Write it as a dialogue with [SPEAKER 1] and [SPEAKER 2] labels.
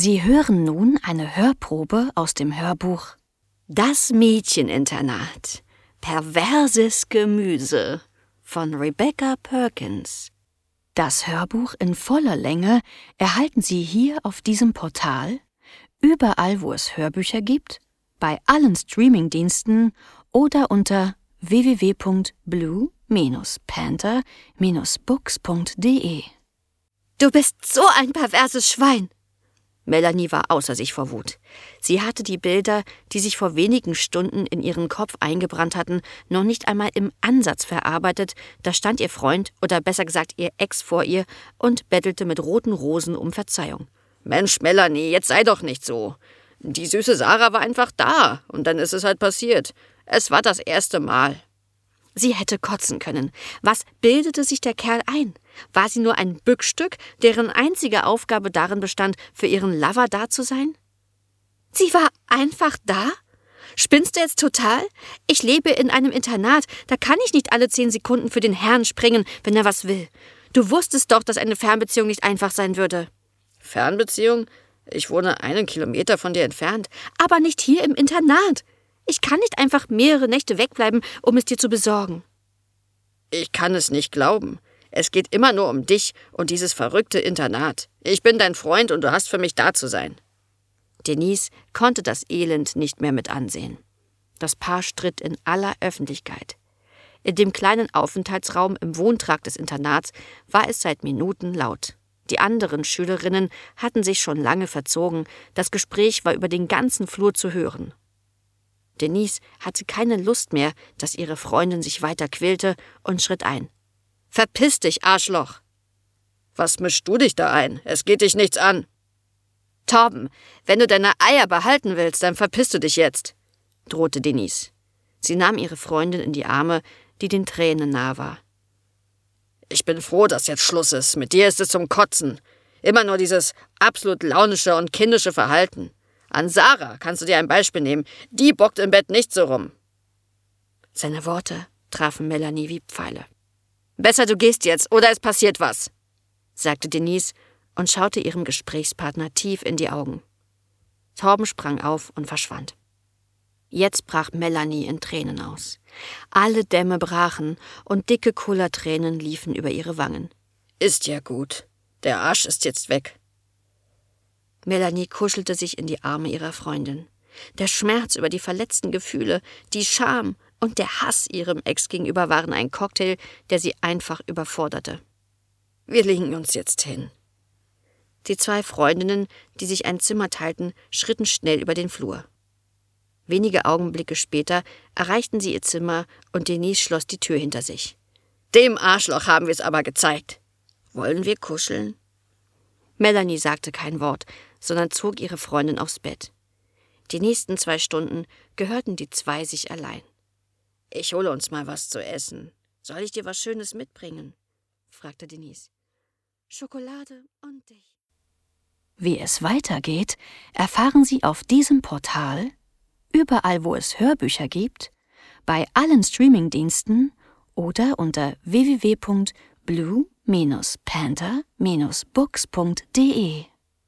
[SPEAKER 1] Sie hören nun eine Hörprobe aus dem Hörbuch Das Mädcheninternat. Perverses Gemüse von Rebecca Perkins. Das Hörbuch in voller Länge erhalten Sie hier auf diesem Portal, überall wo es Hörbücher gibt, bei allen Streamingdiensten oder unter www.blue-panther-books.de.
[SPEAKER 2] Du bist so ein perverses Schwein! Melanie war außer sich vor Wut. Sie hatte die Bilder, die sich vor wenigen Stunden in ihren Kopf eingebrannt hatten, noch nicht einmal im Ansatz verarbeitet. Da stand ihr Freund, oder besser gesagt ihr Ex, vor ihr und bettelte mit roten Rosen um Verzeihung. »Mensch, Melanie, jetzt sei doch nicht so. Die süße Sarah war einfach da und dann ist es halt passiert. Es war das erste Mal.« Sie hätte kotzen können. Was bildete sich der Kerl ein? War sie nur ein Bückstück, deren einzige Aufgabe darin bestand, für ihren Lover da zu sein? Sie war einfach da? Spinnst du jetzt total? Ich lebe in einem Internat, da kann ich nicht alle 10 Sekunden für den Herrn springen, wenn er was will. Du wusstest doch, dass eine Fernbeziehung nicht einfach sein würde. Fernbeziehung? Ich wohne 1 Kilometer von dir entfernt. Aber nicht hier im Internat. Ich kann nicht einfach mehrere Nächte wegbleiben, um es dir zu besorgen. Ich kann es nicht glauben. Es geht immer nur um dich und dieses verrückte Internat. Ich bin dein Freund und du hast für mich da zu sein. Denise konnte das Elend nicht mehr mit ansehen. Das Paar stritt in aller Öffentlichkeit. In dem kleinen Aufenthaltsraum im Wohntrakt des Internats war es seit Minuten laut. Die anderen Schülerinnen hatten sich schon lange verzogen. Das Gespräch war über den ganzen Flur zu hören. Denise hatte keine Lust mehr, dass ihre Freundin sich weiter quälte und schritt ein. »Verpiss dich, Arschloch!« »Was mischst du dich da ein? Es geht dich nichts an!« »Torben, wenn du deine Eier behalten willst, dann verpiss du dich jetzt«, drohte Denise. Sie nahm ihre Freundin in die Arme, die den Tränen nahe war. »Ich bin froh, dass jetzt Schluss ist. Mit dir ist es zum Kotzen. Immer nur dieses absolut launische und kindische Verhalten. An Sarah kannst du dir ein Beispiel nehmen. Die bockt im Bett nicht so rum.« Seine Worte trafen Melanie wie Pfeile. »Besser du gehst jetzt, oder es passiert was«, sagte Denise und schaute ihrem Gesprächspartner tief in die Augen. Torben sprang auf und verschwand. Jetzt brach Melanie in Tränen aus. Alle Dämme brachen und dicke Kullertränen liefen über ihre Wangen. »Ist ja gut. Der Arsch ist jetzt weg.« Melanie kuschelte sich in die Arme ihrer Freundin. Der Schmerz über die verletzten Gefühle, die Scham und der Hass ihrem Ex gegenüber waren ein Cocktail, der sie einfach überforderte. »Wir legen uns jetzt hin.« Die 2 Freundinnen, die sich ein Zimmer teilten, schritten schnell über den Flur. Wenige Augenblicke später erreichten sie ihr Zimmer und Denise schloss die Tür hinter sich. »Dem Arschloch haben wir es aber gezeigt. Wollen wir kuscheln?« Melanie sagte kein Wort, sondern zog ihre Freundin aufs Bett. Die nächsten 2 Stunden gehörten die 2 sich allein. »Ich hole uns mal was zu essen. Soll ich dir was Schönes mitbringen?« fragte Denise. »Schokolade und dich.«
[SPEAKER 1] Wie es weitergeht, erfahren Sie auf diesem Portal, überall wo es Hörbücher gibt, bei allen Streamingdiensten oder unter www.blue-panther-books.de.